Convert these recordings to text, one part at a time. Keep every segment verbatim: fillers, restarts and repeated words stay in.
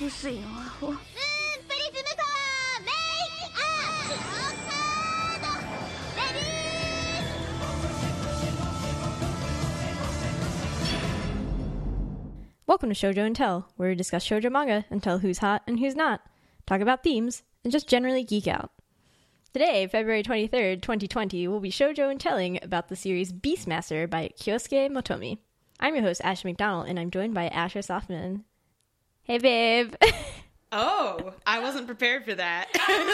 不行啊，我。 嗯，菲利斯麦克，美啊，好看的 Welcome to Shoujo and Tell, where we discuss shoujo manga and tell who's hot and who's not, talk about themes, and just generally geek out. Today, February twenty-third, twenty twenty, we'll be shoujo and telling about the series Beastmaster by Kyosuke Motomi. I'm your host, Ashley McDonald, and I'm joined by Asher Softman. Hey, babe. Oh, I wasn't prepared for that.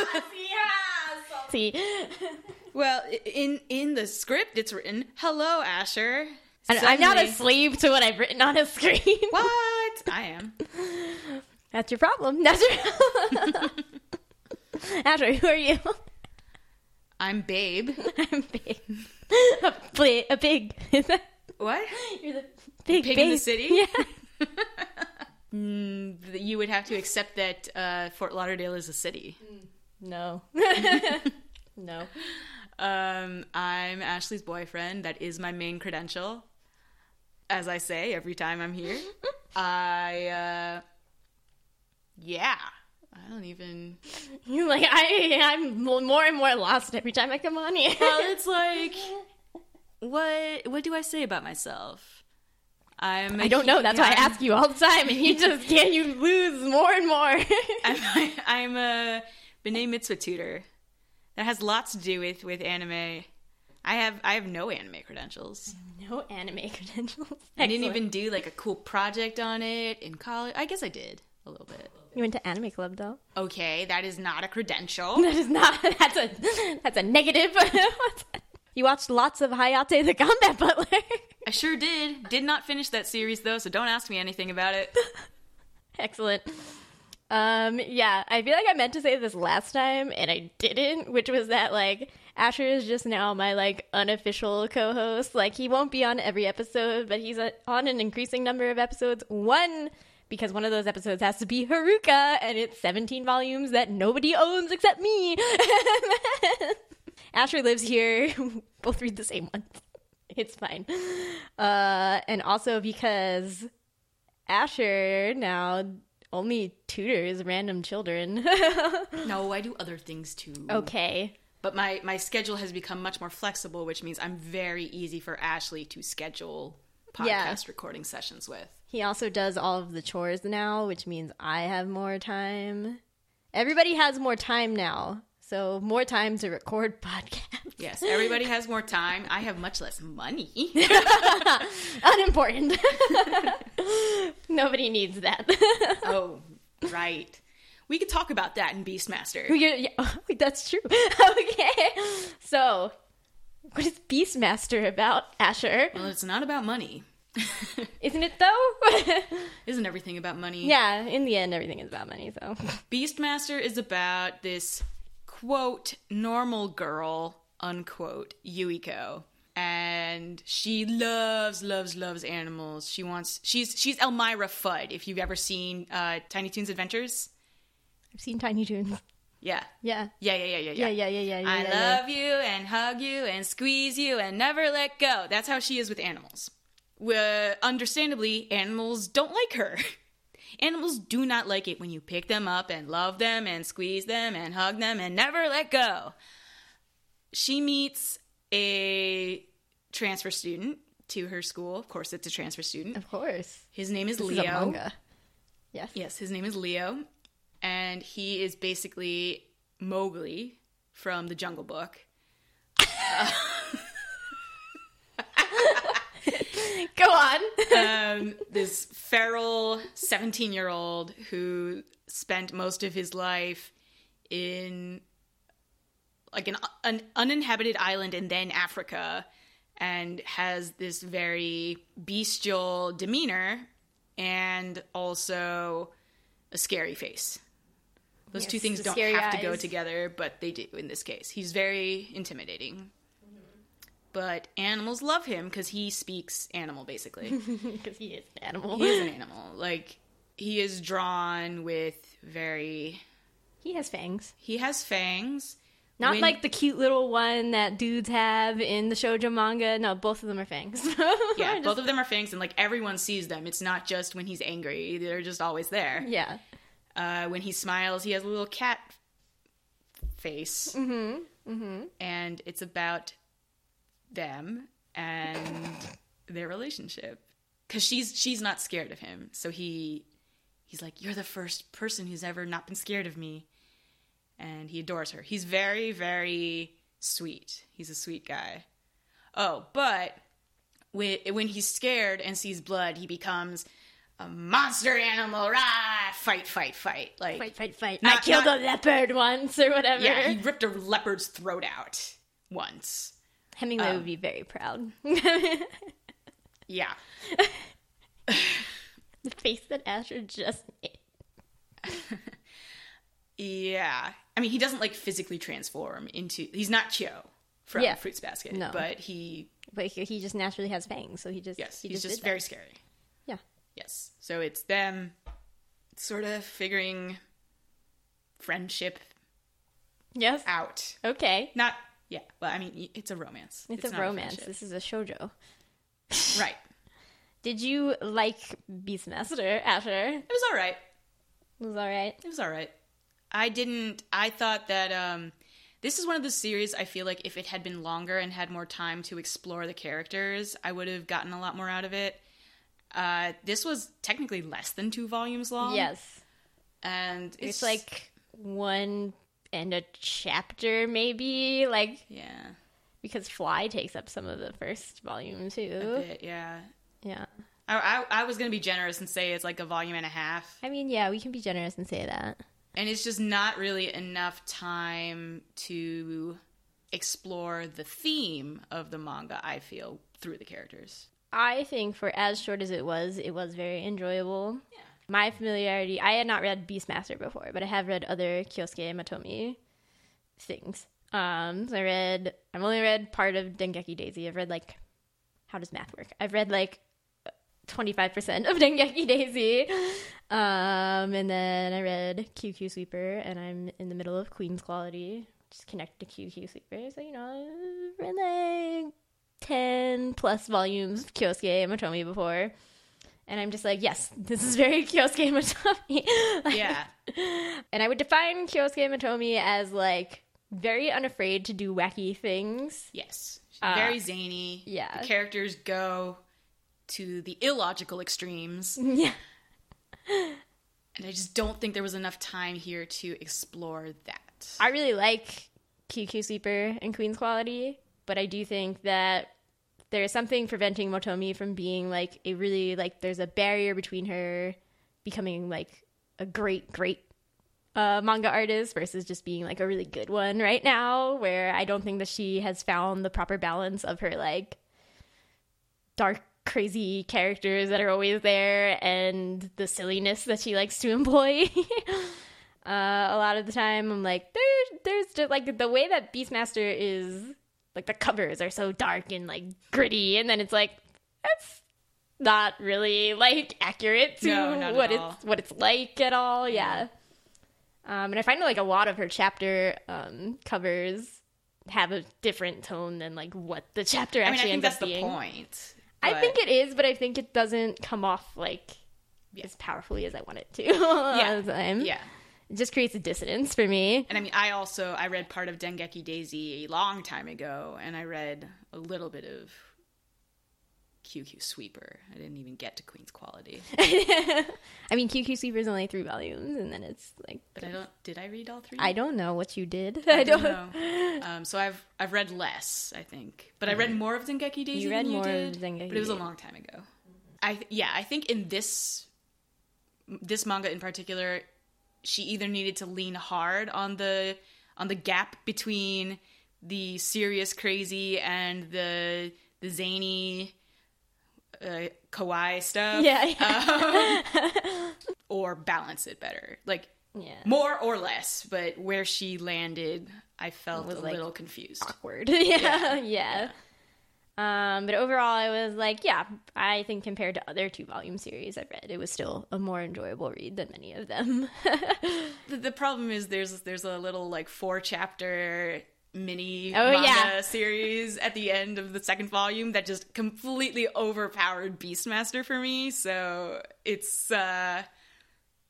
See? Well, in in the script, it's written, "Hello, Asher." And I'm not a Suddenly- slave to what I've written on a screen. What? I am. That's your problem. That's your Asher, who are you? I'm Babe. I'm big. A, bli- a pig. What? You're the big Pig in the babe. city? Yeah. Mm, you would have to accept that uh, Fort Lauderdale is a city. No. No. Um, I'm Ashley's boyfriend. That is my main credential. As I say every time I'm here. I, uh... Yeah. I don't even... You're like, I, I'm more and more lost every time I come on here. Well, it's like... What What do I say about myself? I'm a I don't know. That's why I I'm- ask you all the time, and you just can't. You lose more and more. I'm, I'm a B'nai Mitzvah tutor. That has lots to do with, with anime. I have I have no anime credentials. No anime credentials. I didn't Excellent. even do like a cool project on it in college. I guess I did a little bit. You went to anime club though. Okay, that is not a credential. That is not. That's a. That's a negative. You watched lots of Hayate the Combat Butler. I sure did. Did not finish that series though, so don't ask me anything about it. Excellent. Um, yeah, I feel like I meant to say this last time and I didn't, which was that like Asher is just now my like unofficial co-host. Like he won't be on every episode, but he's uh on an increasing number of episodes. One, because one of those episodes has to be Haruka and it's seventeen volumes that nobody owns except me. Asher lives here. Both read the same one. It's fine. Uh, and also because Asher now only tutors random children. No, I do other things too. Okay. But my, my schedule has become much more flexible, which means I'm very easy for Ashley to schedule podcast Yeah. recording sessions with. He also does all of the chores now, which means I have more time. Everybody has more time now. So more time to record podcasts. Yes, everybody has more time. I have much less money. Unimportant. Nobody needs that. Oh, right. We could talk about that in Beastmaster. Yeah, yeah. Oh, that's true. Okay. So, what is Beastmaster about, Asher? Well, it's not about money. Isn't it though? Isn't everything about money? Yeah, in the end, everything is about money, so. Beastmaster is about this, quote, normal girl, unquote, Yuiko. And she loves, loves, loves animals. She wants, she's she's Elmira Fudd, if you've ever seen uh, Tiny Toons Adventures. I've seen Tiny Toons. Yeah. Yeah. Yeah, yeah, yeah, yeah, Yeah, yeah, yeah, yeah. yeah I yeah, love you and hug you and squeeze you and never let go. That's how she is with animals. Uh, understandably, animals don't like her. Animals do not like it when you pick them up and love them and squeeze them and hug them and never let go. She meets a transfer student to her school. Of course, it's a transfer student. Of course. His name is This Leo. is a manga. Yes. Yes, his name is Leo. And he is basically Mowgli from the Jungle Book. Go on. um, this feral seventeen-year-old who spent most of his life in like an, an uninhabited island and then Africa, and has this very bestial demeanor and also a scary face. Those Yes, two things the don't scary have to go eyes. together, but they do in this case. He's very intimidating. But animals love him because he speaks animal, basically. Because he is an animal. He is an animal. Like, he is drawn with very... He has fangs. He has fangs. Not When- like the cute little one that dudes have in the shoujo manga. No, both of them are fangs. Yeah, Just- both of them are fangs, and, like, everyone sees them. It's not just when he's angry. They're just always there. Yeah. Uh, when he smiles, he has a little cat face. Mm-hmm. Mm-hmm. And it's about them and their relationship. Because she's she's not scared of him. So he he's like, you're the first person who's ever not been scared of me. And he adores her. He's very, very sweet. He's a sweet guy. Oh, but when, when he's scared and sees blood, he becomes a monster animal. Rah! Fight, fight, fight. Like, Fight, fight, fight. Not- I killed not- a leopard once or whatever. yeah, he ripped a leopard's throat out once. Hemingway um, would be very proud. Yeah. The face that Asher just made. Yeah. I mean, he doesn't, like, physically transform into... He's not Kyo from Yeah. Fruits Basket. No. But he... But he, he just naturally has fangs, so he just Yes, he he's just, just did very that. scary. Yeah. Yes. So it's them sort of figuring friendship Yes. out. Okay. Not... Yeah. Well, I mean, it's a romance. It's, a not romance. friendship. This is a shoujo. Right. Did you like Beastmaster, Asher? It was all right. It was alright. It was all right. I didn't... I thought that... um This is one of the series I feel like if it had been longer and had more time to explore the characters, I would have gotten a lot more out of it. Uh, this was technically less than two volumes long. Yes. And it's, It's like one and a chapter, maybe. Like, Yeah. because Fly takes up some of the first volume, A too. bit, yeah. Yeah. I, I, I was going to be generous and say it's like a volume and a half. I mean, yeah, we can be generous and say that. And it's just not really enough time to explore the theme of the manga, I feel, through the characters. I think for as short as it was, it was very enjoyable. Yeah. My familiarity, I had not read Beastmaster before, but I have read other Kyosuke Matomi things. Um, so I read, I've only read part of Dengeki Daisy. I've read like, how does math work? I've read like twenty-five percent of Dengeki Daisy. Um, and then I read Q Q Sweeper, and I'm in the middle of Queen's Quality, which is connected to Q Q Sweeper. So, you know, I've read like ten plus volumes of Kyosuke Matomi before. And I'm just like, yes, this is very Kyosuke Matomi. Like, Yeah. and I would define Kyosuke Matomi as like very unafraid to do wacky things. Yes. Uh, Very zany. yeah. The characters go to the illogical extremes. Yeah. And I just don't think there was enough time here to explore that. I really like Q Q Sweeper and Queen's Quality, but I do think that there's something preventing Motomi from being like a really like there's a barrier between her becoming like a great great uh, manga artist versus just being like a really good one right now, where I don't think that she has found the proper balance of her like dark crazy characters that are always there and the silliness that she likes to employ. Uh, a lot of the time, I'm like, there, there's just like the way that Beastmaster is, like the covers are so dark and like gritty, and then it's like that's not really like accurate to No, not at what all. it's what it's like at all. Yeah. Um, and I find like a lot of her chapter um, covers have a different tone than like what the chapter I mean, I actually think ends that's up the being. point. I but- think it is, but I think it doesn't come off like Yeah. as powerfully as I want it to. a lot Yeah. of the time. Yeah. It just creates a dissonance for me. And I mean, I also, I read part of Dengeki Daisy a long time ago, and I read a little bit of Q Q Sweeper. I didn't even get to Queen's Quality. I mean, Q Q Sweeper is only three volumes, and then it's like But I don't, did I read all three? I don't know what you did. I don't know. Um, so I've I've read less, I think, but I read more of Dengeki Daisy. You read than more you of did, Dengeki but it was a Daisy. long time ago. I yeah, I think in this this manga in particular, she either needed to lean hard on the on the gap between the serious crazy and the the zany uh, kawaii stuff, Yeah, yeah. um, or balance it better, like. Yeah. More or less, but where she landed, I felt Was, a like, little confused. Awkward. yeah, yeah. Um, but overall, I was like, yeah, I think compared to other two volume series I've read, it was still a more enjoyable read than many of them. The, the problem is there's there's a little like four chapter mini Oh, manga yeah. series at the end of the second volume that just completely overpowered Beastmaster for me. So it's uh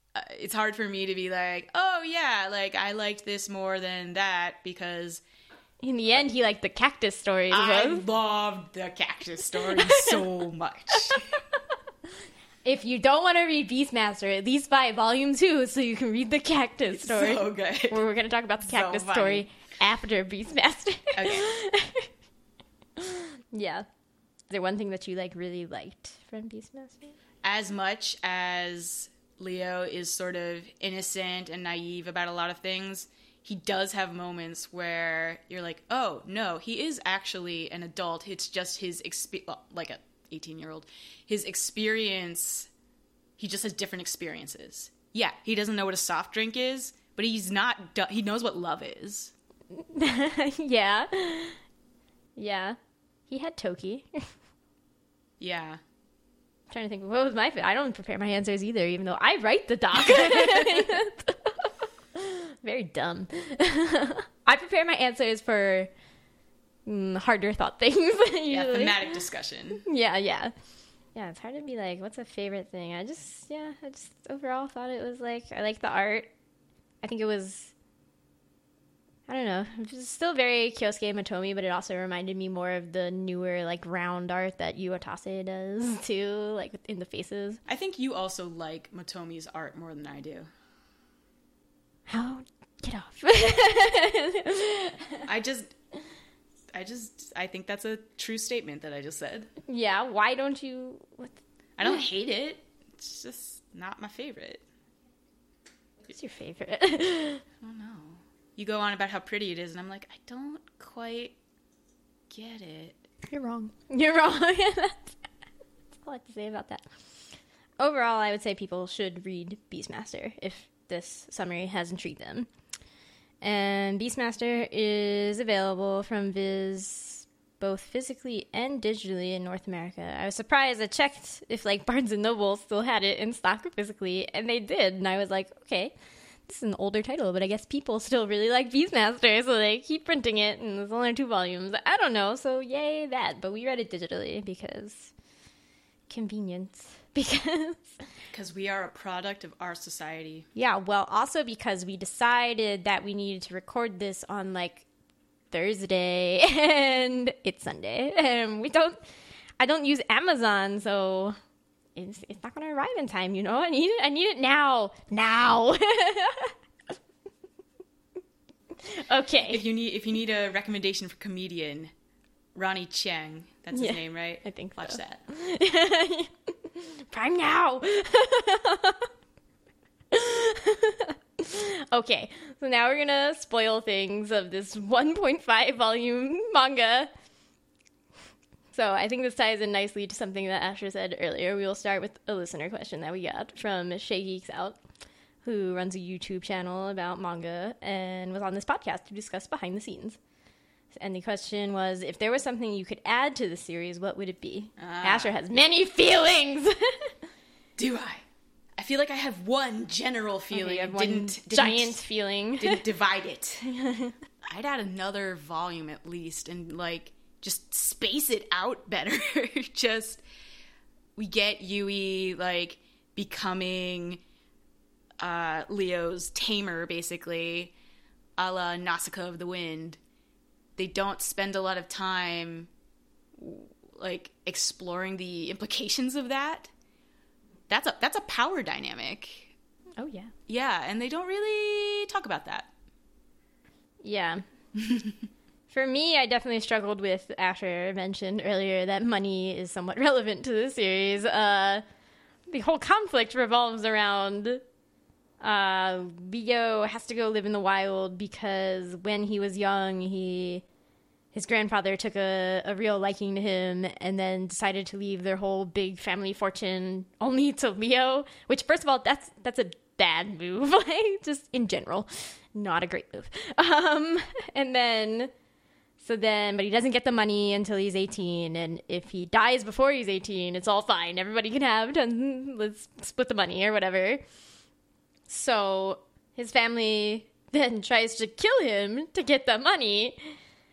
uh, it's hard for me to be like, oh yeah, like I liked this more than that because In the end, he liked the cactus story. I most. loved the cactus story so much. If you don't want to read Beastmaster, at least buy volume two so you can read the cactus story. So good. Where we're going to talk about the So cactus funny. story after Beastmaster. Okay. Yeah. Is there one thing that you like really liked from Beastmaster? As much as Leo is sort of innocent and naive about a lot of things, he does have moments where you're like, oh, no, he is actually an adult. It's just his experience, well, like a eighteen-year-old. His experience, he just has different experiences. Yeah, he doesn't know what a soft drink is, but he's not, du- he knows what love is. Yeah. Yeah. He had Toki. Yeah. Trying to think, what was my? I don't prepare my answers either, even though I write the doc. Very dumb. I prepare my answers for mm, harder thought things. Yeah, usually. thematic discussion. Yeah, yeah, yeah. It's hard to be like, what's a favorite thing? I just, yeah, I just overall thought it was like, I like the art. I think it was, I don't know, it was still very Kyosuke Motomi, but it also reminded me more of the newer, like, round art that Yu Otase does, too, like, in the faces. I think you also like Motomi's art more than I do. How? Get off. I just, I just, I think that's a true statement that I just said. Yeah, why don't you, what, I don't hate it. It's just not my favorite. what's your favorite? I don't know. You go on about how pretty it is, and I'm like, I don't quite get it. You're wrong. You're wrong. That's, that's all I have to say about that. Overall, I would say people should read Beastmaster if this summary has intrigued them. And Beastmaster is available from Viz both physically and digitally in North America. I was surprised. I checked if like Barnes and Noble still had it in stock physically, and they did. And I was like, okay, this is an older title, but I guess people still really like Beastmaster, so they keep printing it, and there's only two volumes. I don't know, so yay that. But we read it digitally because convenience. Because Because we are a product of our society. yeah, well, also because we decided that we needed to record this on like Thursday and it's Sunday, and we don't. I don't use Amazon, so it's it's not going to arrive in time. You know, I need it. I need it now. Now. Okay. If you need, if you need a recommendation for comedian, Ronnie Chiang, that's his Yeah, name, right? I think Watch so. that. Prime now. Okay, so now we're gonna spoil things of this one point five volume manga. So I think this ties in nicely to something that Asher said earlier. We will start with a listener question that we got from Shay Geeks Out, who runs a YouTube channel about manga and was on this podcast to discuss behind the scenes. And the question was, if there was something you could add to the series, what would it be? Ah. Asher has many feelings. Do I? I feel like I have one general feeling. You have I one didn't, didn't giant feeling. didn't divide it. I'd add another volume at least, and like just space it out better. Just we get Yui like becoming uh, Leo's tamer, basically, a la Nausicaa of the Wind. They don't spend a lot of time like exploring the implications of that. That's a that's a power dynamic. Oh, yeah. Yeah, and they don't really talk about that. Yeah. For me, I definitely struggled with, Asher mentioned earlier, that money is somewhat relevant to the series. Uh, the whole conflict revolves around uh, Leo has to go live in the wild because when he was young, he his grandfather took a, a real liking to him and then decided to leave their whole big family fortune only to Leo, which, first of all, that's that's a bad move, like, just in general. Not a great move. Um, and then, so then, but he doesn't get the money until he's eighteen, and if he dies before he's eighteen, it's all fine. Everybody can have, let's split the money or whatever. So his family then tries to kill him to get the money.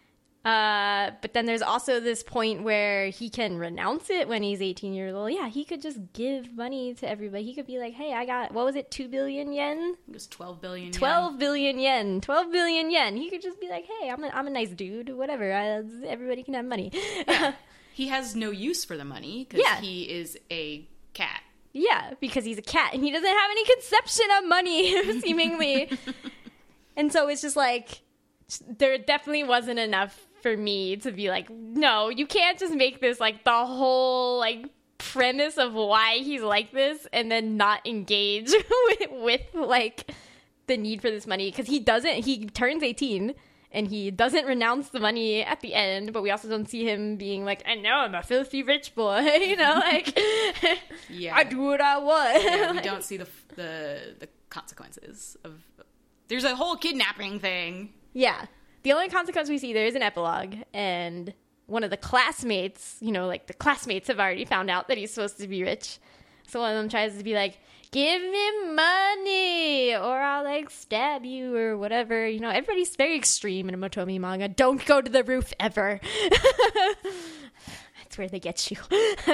Uh, but then there's also this point where he can renounce it when he's eighteen years old. Yeah, he could just give money to everybody. He could be like, hey, I got, what was it, two billion yen? It was twelve billion yen. twelve billion yen. twelve billion yen. He could just be like, hey, I'm a, I'm a nice dude. Whatever. I, everybody can have money. Yeah. He has no use for the money because Yeah. he is a cat. Yeah, because he's a cat and he doesn't have any conception of money, seemingly. And so it's just like, there definitely wasn't enough for me to be like, no, you can't just make this like the whole like premise of why he's like this and then not engage with, with like the need for this money. Because he doesn't, he turns eighteen and he doesn't renounce the money at the end, but we also don't see him being like, I know I'm a filthy rich boy, you know, like, Yeah. I do what I want. Yeah, we don't see the the the consequences of. There's a whole kidnapping thing. Yeah. The only consequence we see there is an epilogue, and one of the classmates, you know, like the classmates have already found out that he's supposed to be rich. So one of them tries to be like, give me money or I'll like stab you or whatever. You know, everybody's very extreme in a Motomi manga. Don't go to the roof ever. That's where they get you.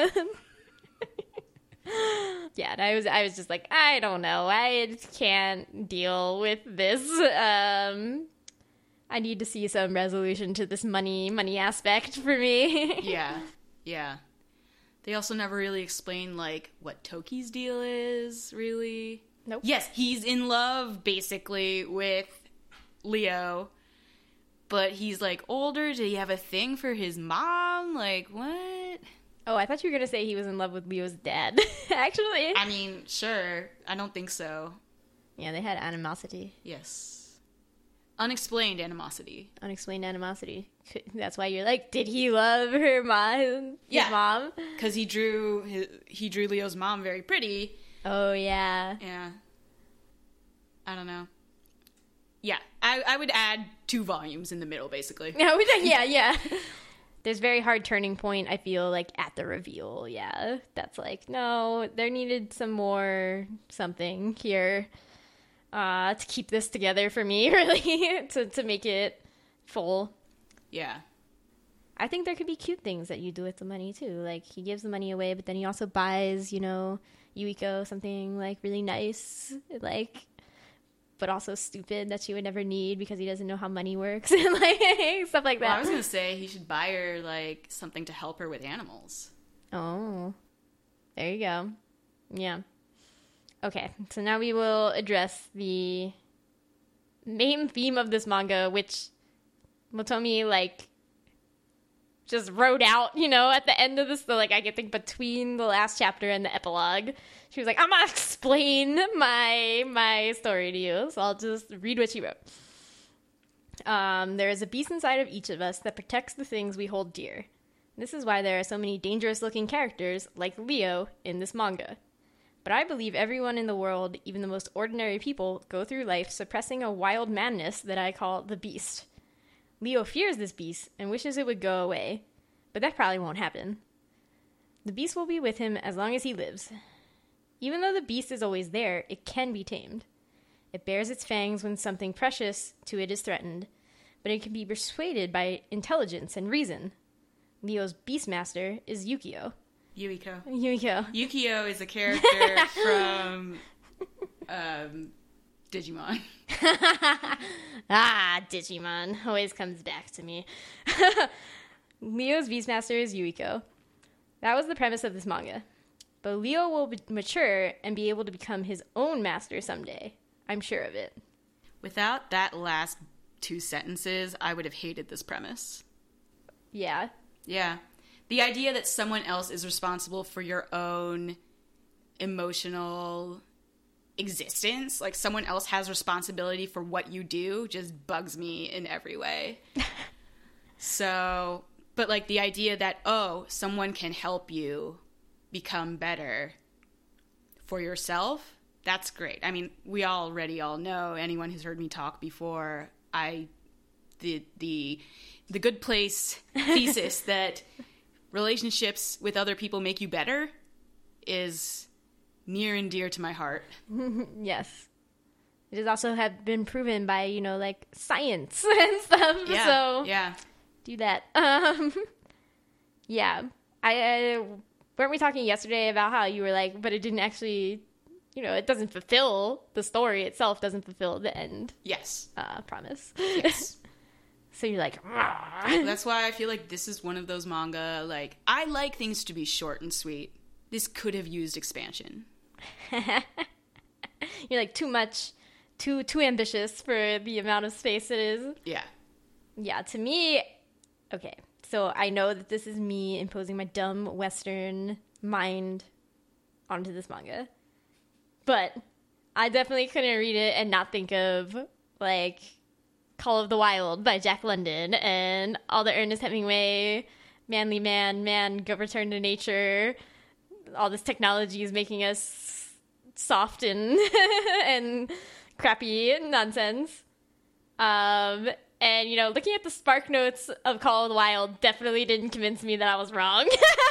Yeah, and I was I was just like, I don't know. I can't deal with this. Um I need to see some resolution to this money money aspect for me. Yeah, yeah. They also never really explain, like, what Toki's deal is, really. Nope. Yes, he's in love, basically, with Leo. But he's, like, older. Did he have a thing for his mom? Like, what? Oh, I thought you were going to say he was in love with Leo's dad, actually. I mean, sure. I don't think so. Yeah, they had animosity. Yes. Unexplained animosity. Unexplained animosity. That's why you're like, did he love her mom? His Yeah. mom? Because he drew his, he drew Leo's mom very pretty. Oh, yeah. Yeah. I don't know. Yeah, I, I would add two volumes in the middle, basically. Yeah, we did- yeah, yeah. There's very hard turning point, I feel, like, at the reveal. Yeah, that's like, no, there needed some more something here uh, to keep this together for me, really, to, to make it full. Yeah. I think there could be cute things that you do with the money, too. Like, he gives the money away, but then he also buys, you know, Yuiko something, like, really nice, like, but also stupid that she would never need because he doesn't know how money works and, like, stuff like that. Well, I was going to say he should buy her, like, something to help her with animals. Oh, there you go. Yeah. Okay, so now we will address the main theme of this manga, which Motomi, like, just wrote out, you know, at the end of this, so, like, I can think between the last chapter and the epilogue. She was like, I'm gonna explain my my story to you, so I'll just read what she wrote. Um, there is a beast inside of each of us that protects the things we hold dear. This is why there are so many dangerous-looking characters, like Leo, in this manga. But I believe everyone in the world, even the most ordinary people, go through life suppressing a wild madness that I call the beast. Leo fears this beast and wishes it would go away, but that probably won't happen. The beast will be with him as long as he lives. Even though the beast is always there, it can be tamed. It bares its fangs when something precious to it is threatened, but it can be persuaded by intelligence and reason. Leo's beastmaster is Yukio. Yuiko. Yukio. Yukio is a character from um, Digimon. Ah, Digimon always comes back to me. Leo's beastmaster is Yuiko. That was the premise of this manga. But Leo will be- mature and be able to become his own master someday. I'm sure of it. Without that last two sentences, I would have hated this premise. Yeah. Yeah. The idea that someone else is responsible for your own emotional existence, like someone else has responsibility for what you do, just bugs me in every way. So, but like the idea that, oh, someone can help you become better for yourself, that's great. I mean, we already all know, anyone who's heard me talk before, I, the, the, the good place thesis that relationships with other people make you better is near and dear to my heart. Yes. It has also have been proven by, you know, like science and stuff. Yeah, So yeah. do that. Um, yeah, I, I weren't we talking yesterday about how you were like, but it didn't actually, you know, it doesn't fulfill the story itself. Doesn't fulfill the end. Yes. Uh, promise. Yes. So you're like, that's why I feel like this is one of those manga. Like, I like things to be short and sweet. This could have used expansion. You're like too much, too too ambitious for the amount of space it is. Yeah. Yeah, to me, okay. So I know that this is me imposing my dumb Western mind onto this manga, but I definitely couldn't read it and not think of like Call of the Wild by Jack London and all the Ernest Hemingway, manly man, man, go return to nature. All this technology is making us soft and and crappy nonsense. Um, and, you know, looking at the spark notes of Call of the Wild definitely didn't convince me that I was wrong.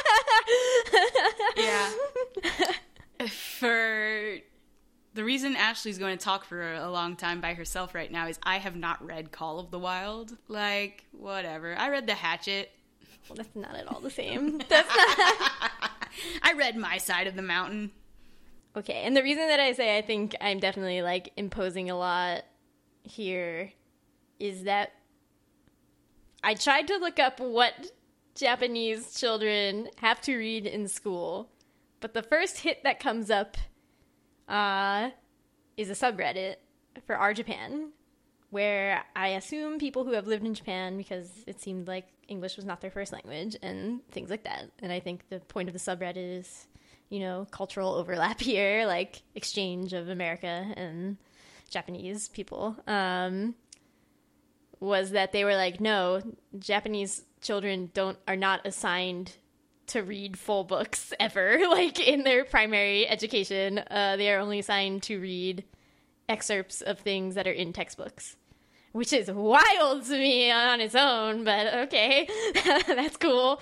Yeah. For the reason Ashley's going to talk for a long time by herself right now is I have not read Call of the Wild. Like, whatever. I read The Hatchet. Well, that's not at all the same. That's not... I read My Side of the Mountain. Okay, and the reason that I say I think I'm definitely, like, imposing a lot here is that I tried to look up what Japanese children have to read in school, but the first hit that comes up uh, is a subreddit for Our Japan, where I assume people who have lived in Japan, because it seemed like English was not their first language, and things like that. And I think the point of the subreddit is, you know, cultural overlap here, like exchange of America and Japanese people, um, was that they were like, no, Japanese children don't are not assigned to read full books ever, like in their primary education. Uh, they are only assigned to read excerpts of things that are in textbooks, which is wild to me on its own, but okay, that's cool.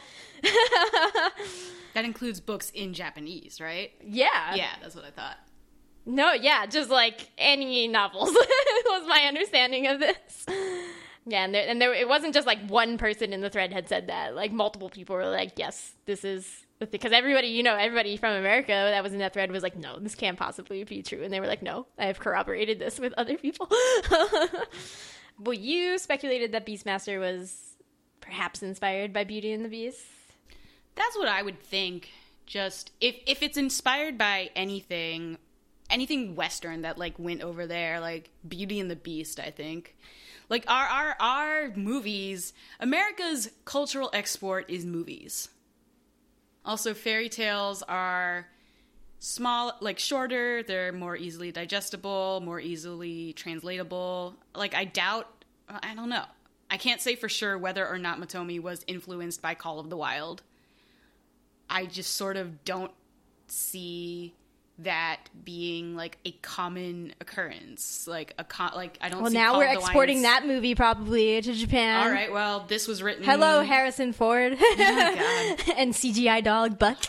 That includes books in Japanese, right? Yeah. Yeah, that's what I thought. No, yeah, just like any novels was my understanding of this. Yeah, and there, and there, it wasn't just like one person in the thread had said that. Like multiple people were like, yes, this is, because everybody, you know, everybody from America that was in that thread was like, no, this can't possibly be true. And they were like, no, I have corroborated this with other people. Well, you speculated that Beastmaster was perhaps inspired by Beauty and the Beast. That's what I would think. Just if if it's inspired by anything, anything Western that like went over there, like Beauty and the Beast, I think. Like our our our movies, America's cultural export is movies. Also, fairy tales are small, like shorter. They're more easily digestible, more easily translatable. Like I doubt, I don't know. I can't say for sure whether or not Motomi was influenced by Call of the Wild. I just sort of don't see that being like a common occurrence. Like a con- like I don't. Well, see now Call we're of the exporting Wild's- that movie probably to Japan. All right. Well, this was written. Hello, Harrison Ford. Oh, God. And C G I dog Buck.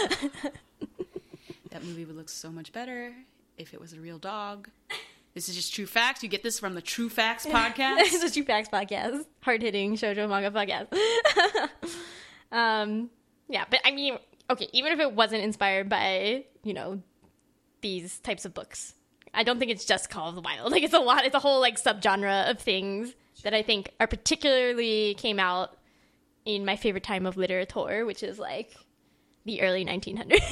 That movie would look so much better if it was a real dog. This is just True Facts. You get this from the True Facts podcast. It's a True Facts podcast. Hard-hitting shoujo manga podcast. um, yeah, but I mean, okay, even if it wasn't inspired by, you know, these types of books, I don't think it's just Call of the Wild. Like, it's a lot, it's a whole, like, subgenre of things that I think are particularly came out in my favorite time of literature, which is, like, the early nineteen hundreds.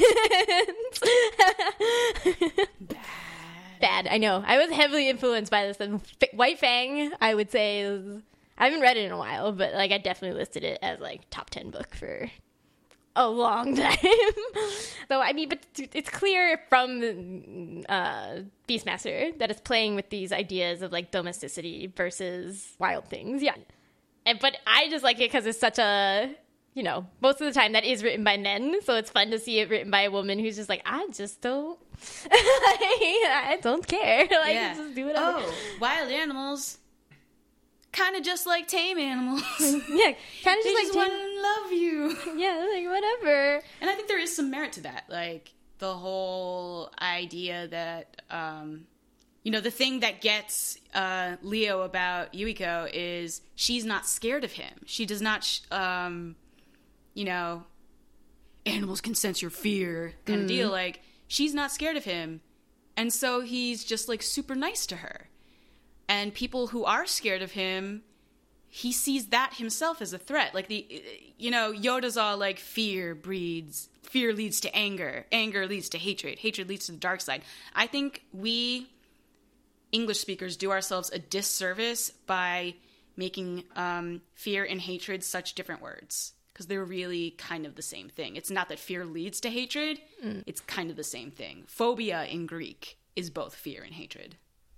Bad. Bad, I know. I was heavily influenced by this. And F- White Fang, I would say, is, I haven't read it in a while, but like I definitely listed it as like top ten book for a long time. Though, I mean, but it's clear from uh, Beastmaster that it's playing with these ideas of like domesticity versus wild things. Yeah. And, but I just like it because it's such a, you know, most of the time that is written by men, so it's fun to see it written by a woman who's just like, I just don't, I don't care. Like, Yeah. just do whatever. Oh, wild animals. Kind of just like tame animals. Yeah, kind of They just like, just want take- to love you. yeah, like whatever. And I think there is some merit to that. Like, the whole idea that um, You know, the thing that gets uh, Leo about Yuiko is she's not scared of him. She does not, sh- um, you know, animals can sense your fear kind mm. of deal. Like, she's not scared of him. And so he's just, like, super nice to her. And people who are scared of him, he sees that himself as a threat. Like, the, you know, Yoda's all like, fear breeds, fear leads to anger. Anger leads to hatred. Hatred leads to the dark side. I think we English speakers do ourselves a disservice by making um, fear and hatred such different words. Because they're really kind of the same thing. It's not that fear leads to hatred. Mm. It's kind of the same thing. Phobia in Greek is both fear and hatred.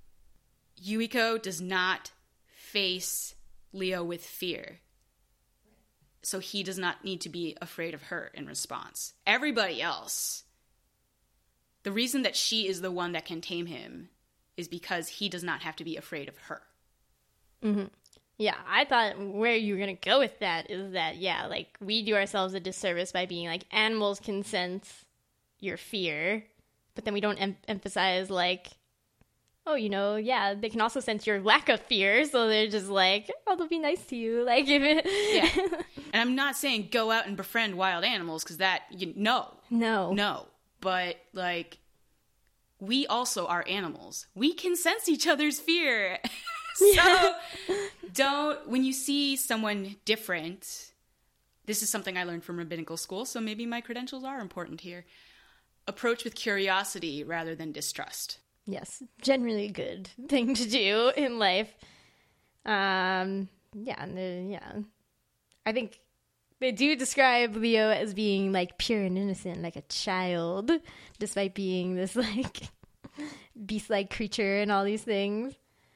Yuiko does not face Leo with fear. So he does not need to be afraid of her in response. Everybody else, the reason that she is the one that can tame him is because he does not have to be afraid of her. Mm-hmm. Yeah, I thought where you were going to go with that is that, yeah, like, we do ourselves a disservice by being like, animals can sense your fear, but then we don't em- emphasize, like, oh, you know, yeah, they can also sense your lack of fear, so they're just like, oh, they'll be nice to you. Like, if it... Yeah. And I'm not saying go out and befriend wild animals, because that, you, no. No. No. But, like, we also are animals. We can sense each other's fear. So don't, when you see someone different, this is something I learned from rabbinical school, so maybe my credentials are important here. Approach with curiosity rather than distrust. Yes, generally a good thing to do in life. Um, yeah, yeah. I think they do describe Leo as being like pure and innocent, like a child, despite being this like beast-like creature and all these things.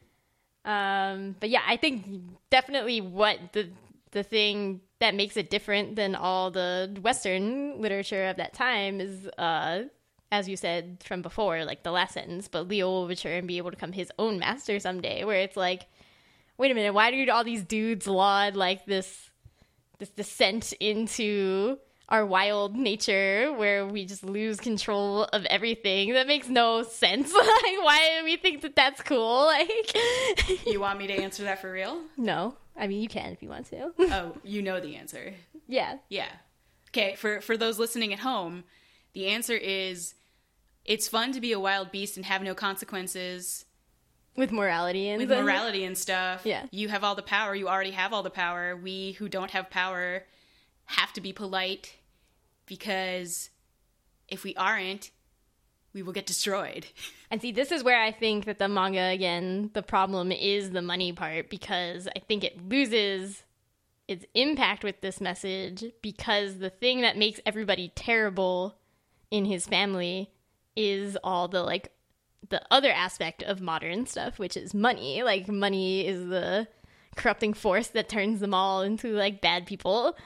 Um, but yeah, I think definitely what the the thing that makes it different than all the Western literature of that time is, uh, as you said from before, like the last sentence, but Leo will mature and be able to become his own master someday, where it's like, wait a minute, why do all these dudes laud like this this descent into our wild nature where we just lose control of everything? That makes no sense. Like, why do we think that that's cool? Like, you want me to answer that for real? No. I mean, you can if you want to. Oh, you know the answer. Yeah. Yeah. Okay, for, for those listening at home, the answer is it's fun to be a wild beast and have no consequences. With morality and With stuff. morality and stuff. Yeah. You have all the power. You already have all the power. We who don't have power have to be polite, because if we aren't, we will get destroyed. And see, this is where I think that the manga, again, the problem is the money part, because I think it loses its impact with this message, because the thing that makes everybody terrible in his family is all the, like, the other aspect of modern stuff, which is money. Like, money is the corrupting force that turns them all into, like, bad people.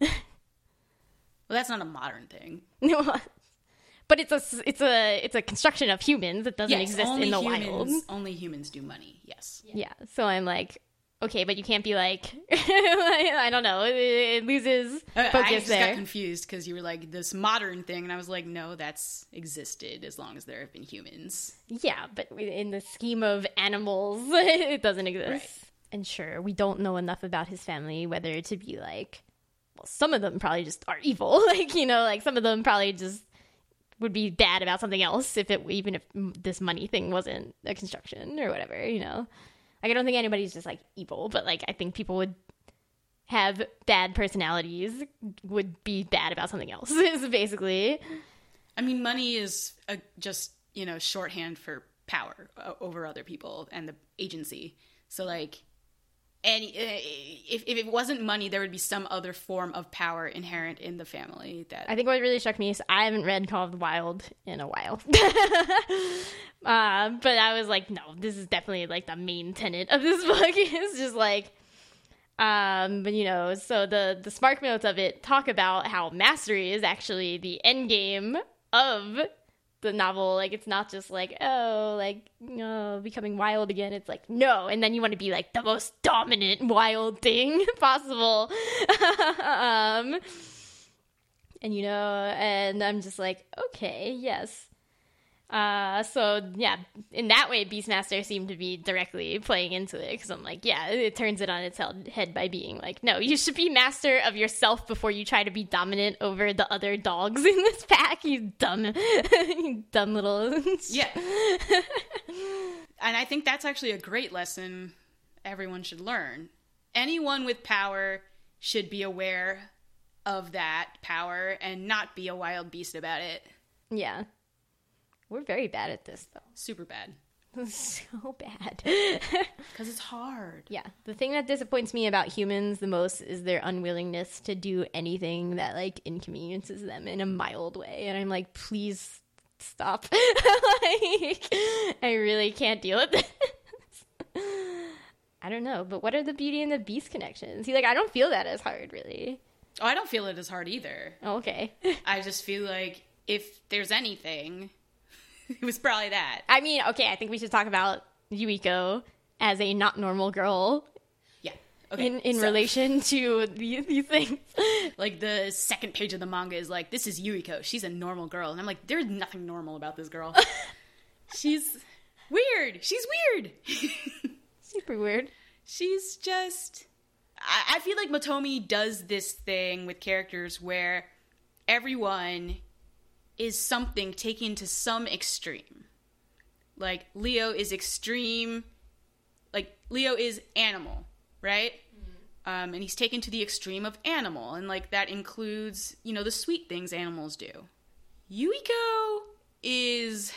Well, that's not a modern thing. But it's a it's a it's a construction of humans that doesn't yes, exist only in the humans, wild. Only humans do money. Yes. Yeah. yeah. So I'm like, okay, but you can't be like, I don't know. It, it loses focus I just there. got confused because you were like this modern thing, and I was like, no, that's existed as long as there have been humans. Yeah, but in the scheme of animals, it doesn't exist. Right. And sure, we don't know enough about his family, whether to be like, well, some of them probably just are evil. Like, you know, like some of them probably just would be bad about something else if it, even if this money thing wasn't a construction or whatever, you know. Like, I don't think anybody's just like evil, but like I think people would have bad personalities, would be bad about something else, is basically. I mean, money is a, just, you know, shorthand for power uh, over other people and the agency. So like, and if, if it wasn't money, there would be some other form of power inherent in the family. That I think what really struck me is I haven't read Call of the Wild in a while. uh, but I was like, no, this is definitely like the main tenet of this book. It's just like, um, but you know, so the, the spark notes of it talk about how mastery is actually the end game of the novel. Like, it's not just like, oh, like, you know, becoming wild again. It's like, no. And then you want to be like the most dominant wild thing possible. um, and, you know, and I'm just like, okay, yes. Uh, so yeah, in that way, Beastmaster seemed to be directly playing into it because I'm like, yeah, it turns it on its head by being like, no, you should be master of yourself before you try to be dominant over the other dogs in this pack. You dumb, you dumb little yeah. And I think that's actually a great lesson everyone should learn. Anyone with power should be aware of that power and not be a wild beast about it. Yeah. We're very bad at this, though. Super bad. So bad. Because it's hard. Yeah. The thing that disappoints me about humans the most is their unwillingness to do anything that, like, inconveniences them in a mild way. And I'm like, please stop. Like, I really can't deal with this. I don't know. But what are the Beauty and the Beast connections? See, like, I don't feel that as hard, really. Oh, I don't feel it as hard either. Oh, okay. I just feel like if there's anything... It was probably that. I mean, okay, I think we should talk about Yuiko as a not normal girl. Yeah. Okay. In, in so, relation to these, these things. Like, the second page of the manga is like, this is Yuiko. She's a normal girl. And I'm like, there's nothing normal about this girl. She's weird. She's weird. Super weird. She's just... I, I feel like Motomi does this thing with characters where everyone... is something taken to some extreme. Like, Leo is extreme. Like, Leo is animal, right? Mm-hmm. Um, and he's taken to the extreme of animal. And, like, that includes, you know, the sweet things animals do. Yuiko is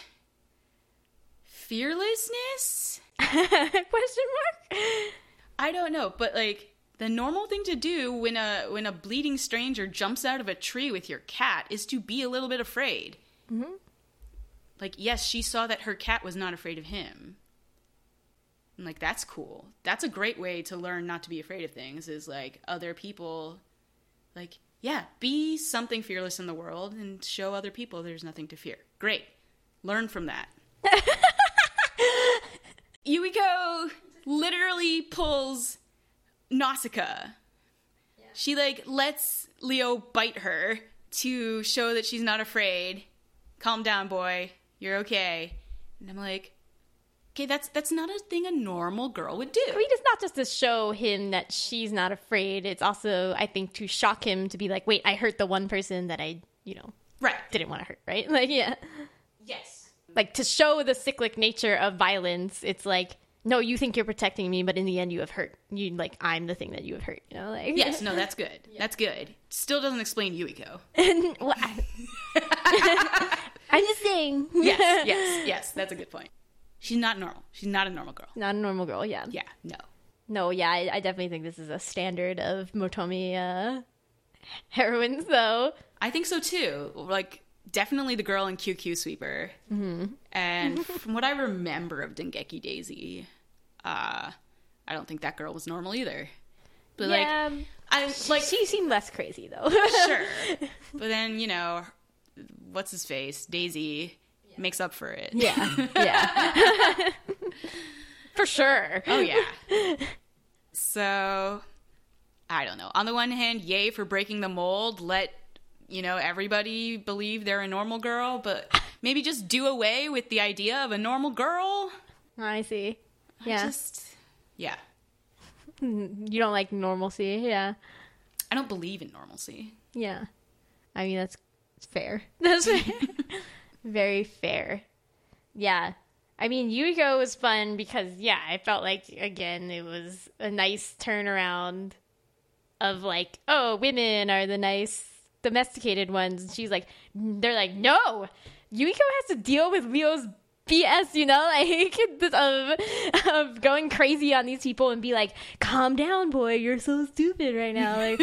fearlessness? Question mark? I don't know, but, like... The normal thing to do when a when a bleeding stranger jumps out of a tree with your cat is to be a little bit afraid. Mm-hmm. Like, yes, she saw that her cat was not afraid of him. And, like, that's cool. That's a great way to learn not to be afraid of things, is, like, other people, like, yeah, be something fearless in the world and show other people there's nothing to fear. Great. Learn from that. Yuiko literally pulls... Nausicaa. Yeah. She, like, lets Leo bite her to show that she's not afraid. Calm down, boy. You're okay. And I'm like, okay, that's that's not a thing a normal girl would do. I mean, it's not just to show him that she's not afraid. It's also, I think, to shock him to be like, wait, I hurt the one person that I, you know, right. didn't want to hurt, right? Like, yeah. Yes. Like, to show the cyclic nature of violence, it's like, no, you think you're protecting me, but in the end you have hurt. You, like, I'm the thing that you have hurt, you know? Like, yes, no, that's good. Yeah. That's good. Still doesn't explain Yuiko. And, well, I, I'm just saying. Yes, yes, yes, that's a good point. She's not normal. She's not a normal girl. Not a normal girl, yeah. Yeah, no. No, yeah, I, I definitely think this is a standard of Motomi uh, heroines, though. I think so, too. Like, definitely the girl in Q Q Sweeper. Mm-hmm. And from what I remember of Dengeki Daisy, uh, I don't think that girl was normal either. But, yeah, like, I like she seemed less crazy, though. Sure. But then, you know, what's his face? Daisy yeah. makes up for it. Yeah. Yeah. For sure. Oh, yeah. So, I don't know. On the one hand, yay for breaking the mold. Let, you know, everybody believe they're a normal girl, but maybe just do away with the idea of a normal girl. I see. Yeah. I just, yeah. You don't like normalcy, yeah. I don't believe in normalcy. Yeah. I mean, that's fair. That's fair. Very fair. Yeah. I mean, Yuiko was fun because, yeah, I felt like, again, it was a nice turnaround of, like, oh, women are the nice domesticated ones. And she's like, they're like, no, Yuiko has to deal with Leo's B S, you know, like, of, of going crazy on these people and be like, calm down, boy, you're so stupid right now. Like,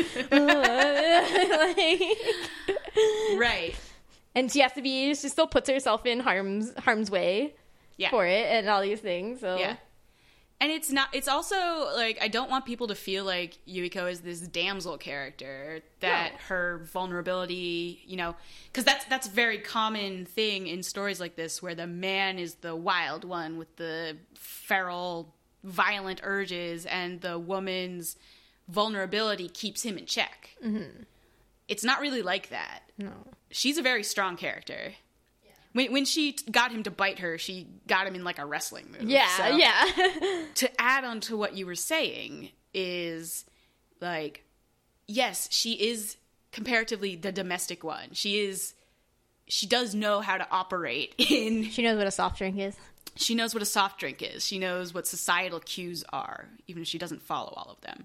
uh, like right. And she has to be, she still puts herself in harm's harm's way yeah. for it and all these things. So yeah. And it's not, it's also, like, I don't want people to feel like Yuiko is this damsel character, that no. her vulnerability, you know, because that's, that's a very common thing in stories like this, where the man is the wild one with the feral, violent urges, and the woman's vulnerability keeps him in check. Mm-hmm. It's not really like that. No. She's a very strong character. Yeah. When when she got him to bite her, she got him in like a wrestling move. Yeah, So, yeah. to add on to what you were saying is, like, yes, she is comparatively the domestic one. She is, she does know how to operate in, She knows what a soft drink is. she knows what a soft drink is. She knows what societal cues are, even if she doesn't follow all of them.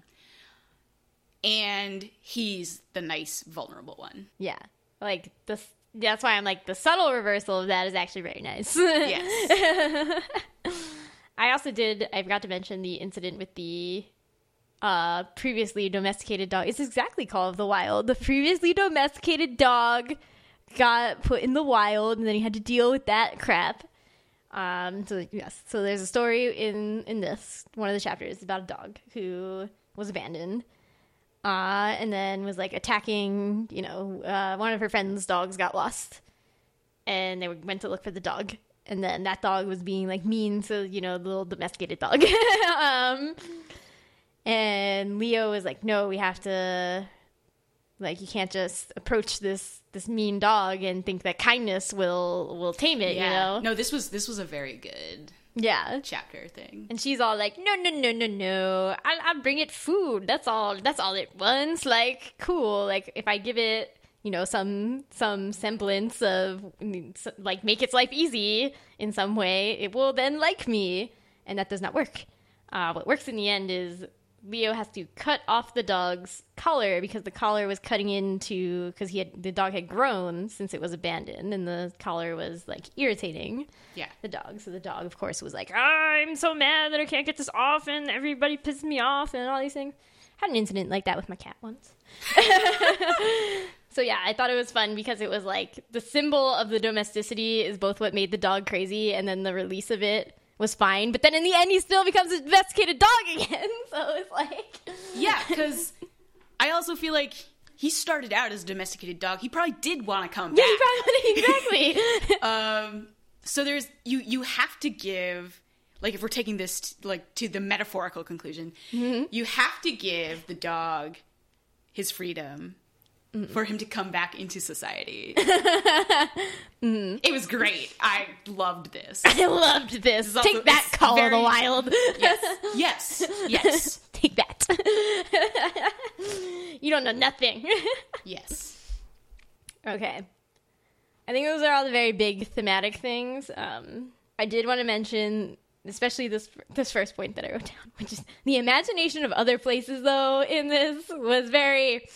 And he's the nice, vulnerable one. Yeah. Like, the, that's why I'm like, the subtle reversal of that is actually very nice. Yes. I also did, I forgot to mention the incident with the uh, previously domesticated dog. It's exactly Call of the Wild. The previously domesticated dog got put in the wild, and then he had to deal with that crap. Um, so, yes. So there's a story in, in this, one of the chapters, about a dog who was abandoned. Uh, and then was like attacking, you know, uh, one of her friend's dogs got lost, and they went to look for the dog, and then that dog was being like mean to, you know, the little domesticated dog. um, and Leo was like, no, we have to, like, you can't just approach this this mean dog and think that kindness will will tame it, Yeah. you know? No, this was this was a very good Yeah. chapter thing. And she's all like, no, no, no, no, no. I'll, I'll bring it food. That's all. That's all it wants. Like, cool. Like, if I give it, you know, some some semblance of, like, make its life easy in some way, it will then like me. And that does not work. Uh, what works in the end is Leo has to cut off the dog's collar because the collar was cutting into, because he had the dog had grown since it was abandoned, and the collar was like irritating Yeah. the dog. So the dog, of course, was like, I'm so mad that I can't get this off, and everybody pisses me off, and all these things. Had an incident like that with my cat once. So yeah, I thought it was fun because it was like the symbol of the domesticity is both what made the dog crazy, and then the release of it was fine. But then in the end, he still becomes a domesticated dog again. So it's like, Yeah, because I also feel like he started out as a domesticated dog. He probably did want to come yeah, back. he probably exactly. Um, so there's you. You have to give, like, if we're taking this t- like to the metaphorical conclusion, Mm-hmm. you have to give the dog his freedom for him to come back into society. Mm-hmm. It was great. I loved this. I loved this. also- Take that, it's Call of very- the Wild. Yes, yes, yes, Take that. You don't know nothing. yes. Okay. I think those are all the very big thematic things. Um, I did want to mention, especially this this first point that I wrote down, which is the imagination of other places, though, in this was very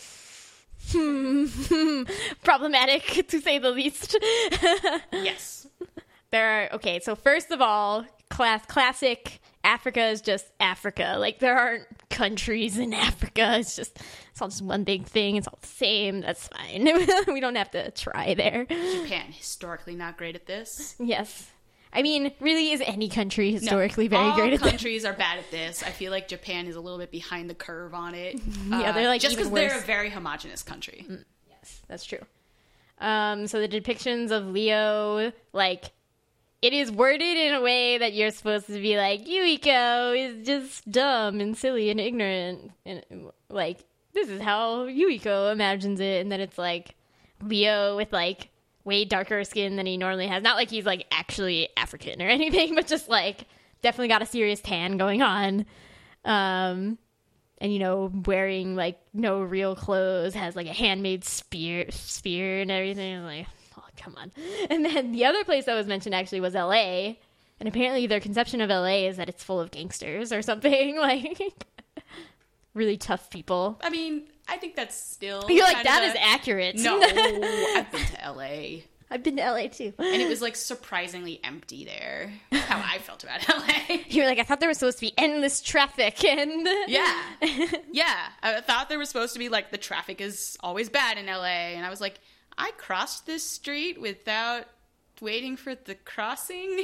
hmm, problematic, to say the least. Yes. There are, okay, so first of all, class classic Africa is just Africa. Like, there aren't countries in Africa. It's just, it's all just one big thing. It's all the same. That's fine. We don't have to try there. Japan, historically not great at this. Yes. I mean, really, is any country historically No, very all great at that? countries are bad at this. I feel like Japan is a little bit behind the curve on it. Yeah, they're, like, just even because they're worse. a very homogenous country. Yes, that's true. Um, so the depictions of Leo, like, it is worded in a way that you're supposed to be like, Yuiko is just dumb and silly and ignorant. And, like, this is how Yuiko imagines it. And then it's, like, Leo with, like, way darker skin than he normally has. Not like he's, like, actually African or anything, but just, like, definitely got a serious tan going on. Um, and, you know, wearing, like, no real clothes, has, like, a handmade spear, spear and everything. I'm like, oh, come on. And then the other place that was mentioned actually was L A. And apparently their conception of L A is that it's full of gangsters or something. Like, really tough people. I mean, I think that's still. You're like, kind that of is a- accurate. No, I've been to L A. I've been to L A too. And it was, like, surprisingly empty there. That's how I felt about L A. You're like, I thought there was supposed to be endless traffic and Yeah. Yeah. I thought there was supposed to be, like, the traffic is always bad in L A. And I was like, I crossed this street without waiting for the crossing.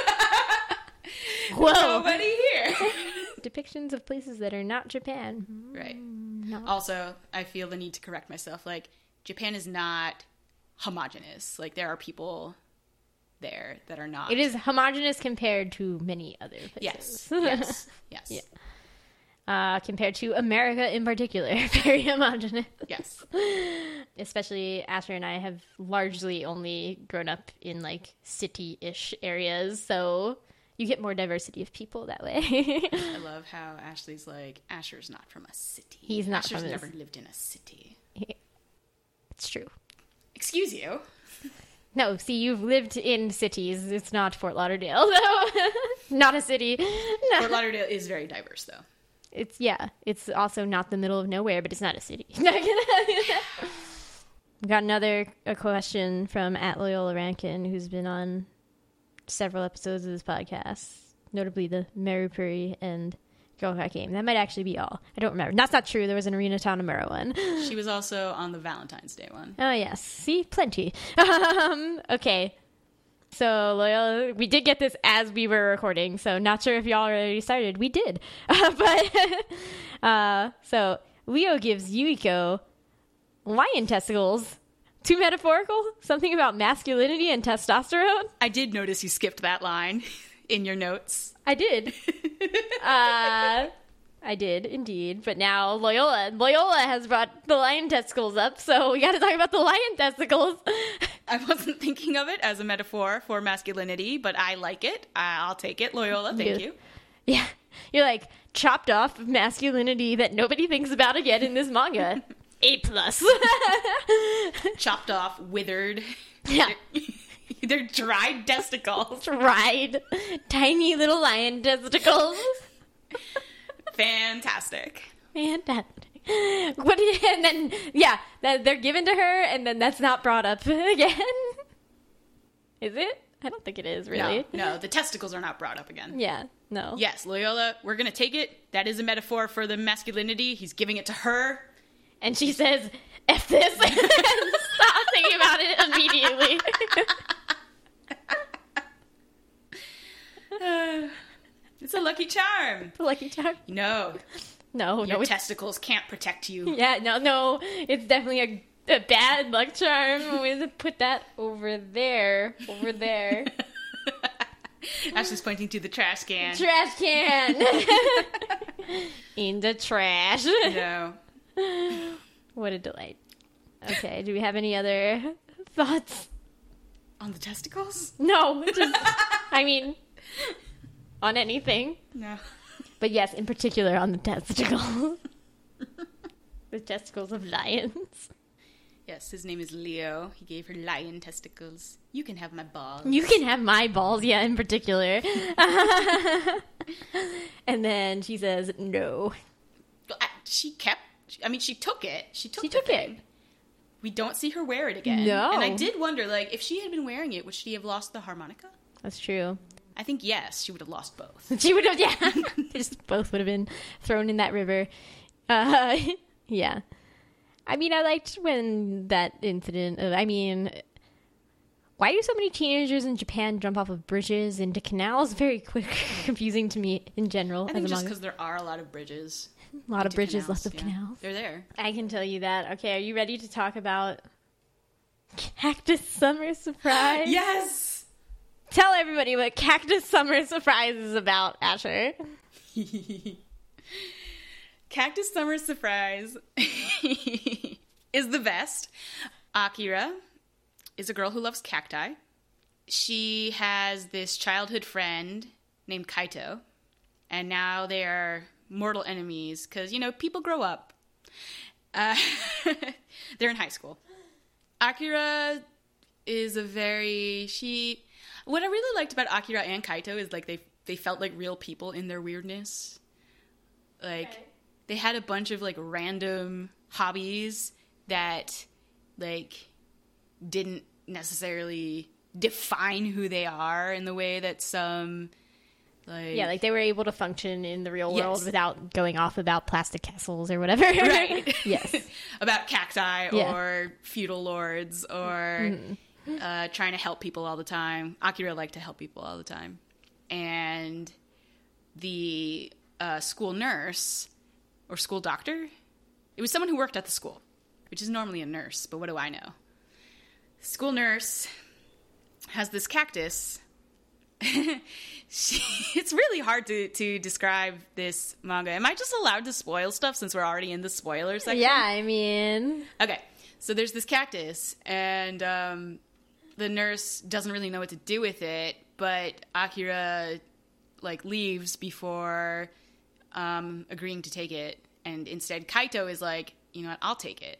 Whoa. Nobody here. Depictions of places that are not Japan. Right. No. Also, I feel the need to correct myself. Like, Japan is not homogenous. Like, there are people there that are not. It is homogenous compared to many other places. Yes. Yes. Yes. Yeah. uh, compared to America in particular. Very homogenous. Yes. Especially Asher and I have largely only grown up in like city-ish areas, so you get more diversity of people that way. I love how Ashley's like, Asher's not from a city. He's not Asher's from never this- lived in a city. It's true. Excuse you. No, see, you've lived in cities. It's not Fort Lauderdale, so not a city. No. Fort Lauderdale is very diverse, though. It's, yeah, it's also not the middle of nowhere, but it's not a city. We got another a question from at Loyola Rankin, who's been on several episodes of this podcast, notably the Marupuri and Girl Cat Game. That might actually be all. I don't remember. That's not true. There was an Arena Tanamura one. She was also on the Valentine's Day one. Oh, yes. See? Plenty. Um, okay. So, Loyola, we did get this as we were recording, so not sure if y'all already started. We did. Uh, but, uh, so, Leo gives Yuiko lion testicles. Too metaphorical? Something about masculinity and testosterone? I did notice you skipped that line in your notes. I did. uh, I did, indeed. But now Loyola, Loyola has brought the lion testicles up, so we gotta talk about the lion testicles. I wasn't thinking of it as a metaphor for masculinity, but I like it. I'll take it, Loyola. Thank Yeah. you. Yeah. You're like, chopped off masculinity that nobody thinks about again in this manga. A plus. Chopped off, withered. Yeah. They're dried testicles. Dried. Tiny little lion testicles. Fantastic. Fantastic. What did, and then, yeah, that they're given to her, and then that's not brought up again. Is it? I don't think it is, really. No, no, the testicles are not brought up again. Yeah, no. Yes, Loyola, we're going to take it. That is a metaphor for the masculinity. He's giving it to her. And she says, F this. Stop thinking about it immediately. Uh, it's a lucky charm. Lucky charm. No, No, your no. It's, testicles can't protect you. yeah, no, no. It's definitely a, a bad luck charm. We have to put that over there. Over there. Ashley's pointing to the trash can. Trash can. In the trash. No. What a delight. Okay, do we have any other thoughts? On the testicles? No, just, I mean, on anything. No. But yes, in particular on the testicles. The testicles of lions. Yes, his name is Leo. He gave her lion testicles. You can have my balls. You can have my balls, yeah, in particular. And then she says, no. Uh, She kept. I mean, she took it. She took. She the took thing. it. We don't see her wear it again. No. And I did wonder, like, if she had been wearing it, would she have lost the harmonica? That's true. I think yes, she would have lost both. She would have, yeah. They just both would have been thrown in that river. Uh, yeah. I mean, I liked when that incident of, I mean, why do so many teenagers in Japan jump off of bridges into canals? Very quick, confusing to me in general. I think as a just manga. because there are a lot of bridges. A lot of into bridges, canals, lots of yeah. canals. They're there. I can tell you that. Okay, are you ready to talk about Cactus Summer Surprise? Yes! Tell everybody what Cactus Summer Surprise is about, Asher. Cactus Summer Surprise is the best. Akira is a girl who loves cacti. She has this childhood friend named Kaito, and now they are mortal enemies because, you know, people grow up. Uh, they're in high school. Akira is a very... she. What I really liked about Akira and Kaito is, like, they they felt like real people in their weirdness. Like... Okay. They had a bunch of, like, random hobbies that, like, didn't necessarily define who they are in the way that some, like... Yeah, like they were able to function in the real world Yes. without going off about plastic castles or whatever. Right. Yes. About cacti Yeah. or feudal lords or Mm-hmm. uh, trying to help people all the time. Akira liked to help people all the time. And the uh, school nurse... or school doctor? It was someone who worked at the school, which is normally a nurse, but what do I know? School nurse has this cactus she, it's really hard to, to describe this manga. Am I just allowed to spoil stuff since we're already in the spoiler section? Yeah, I mean... Okay, so there's this cactus, and um, the nurse doesn't really know what to do with it, but Akira, like, leaves before um, agreeing to take it, and instead Kaito is like, you know what, I'll take it.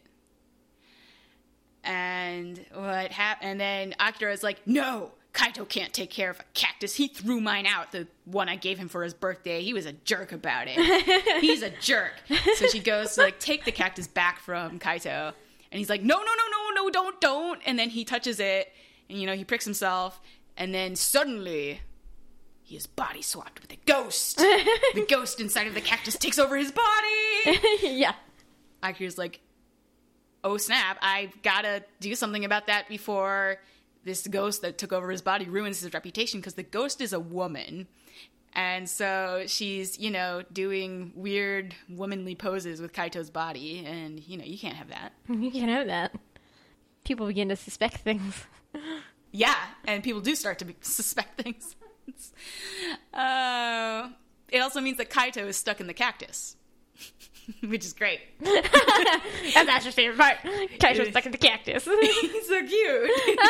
And what hap- And then Akira is like, no, Kaito can't take care of a cactus. He threw mine out, the one I gave him for his birthday. He was a jerk about it. He's a jerk. So she goes to, like, take the cactus back from Kaito. And he's like, no, no, no, no, no, don't, don't. And then he touches it, and, you know, he pricks himself. And then suddenly, he is body swapped with a ghost. The ghost inside of the cactus takes over his body. Yeah. Akira's like, oh snap, I gotta do something about that before this ghost that took over his body ruins his reputation, because the ghost is a woman. And so she's, you know, doing weird womanly poses with Kaito's body, and, you know, you can't have that. You can't have that. People begin to suspect things. Yeah, and people do start to be- suspect things. uh, it also means that Kaito is stuck in the cactus. Which is great. That's Ash's favorite part. Kaito's stuck in the cactus. He's so cute.